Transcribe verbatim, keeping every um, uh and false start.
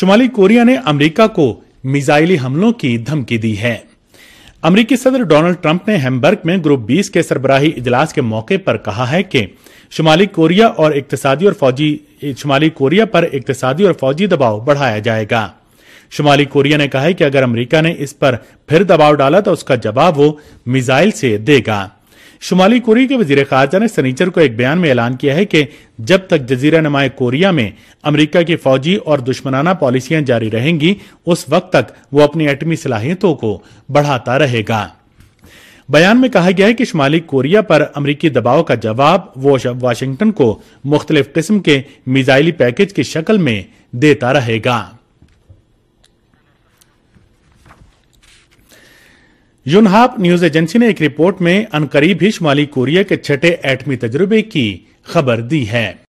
शुमाली Korea ने America को मिसाइली हमलों की धमकी दी है। अमेरिकी सदर डोनाल्ड ट्रंप ने हैम्बर्ग में ग्रुप बीस के सरबराही इजलास के मौके पर कहा है कि शुमाली कोरिया और इक्तिसादी और फौजी शुमाली कोरिया पर इक्तिसादी और फौजी दबाव बढ़ाया जाएगा। शुमाली कोरिया ने कहा है कि अगर अमेरिका ने इस पर फिर दबाव डाला तो उसका जवाब वो मिसाइल से देगा। शुमाली कोरिया के वजीर खारजा ने शनिचर को एक बयान में ऐलान किया है कि जब तक जजीरा नुमा कोरिया में अमेरिका की फौजी और दुश्मनाना पॉलिसियां जारी रहेंगी उस वक्त तक वो अपनी एटमी सलाहियतों को बढ़ाता रहेगा। बयान में कहा गया है कि शुमाली कोरिया पर अमेरिकी दबाव का जवाब वो वाशिंगटन को मुख्तलिफ किस्म के मिसाइली पैकेज की शक्ल में देता रहेगा। यूनहाप न्यूज एजेंसी ने एक रिपोर्ट में अनकरीब ही शुमाली कोरिया के छठे एटमी तजुर्बे की खबर दी है।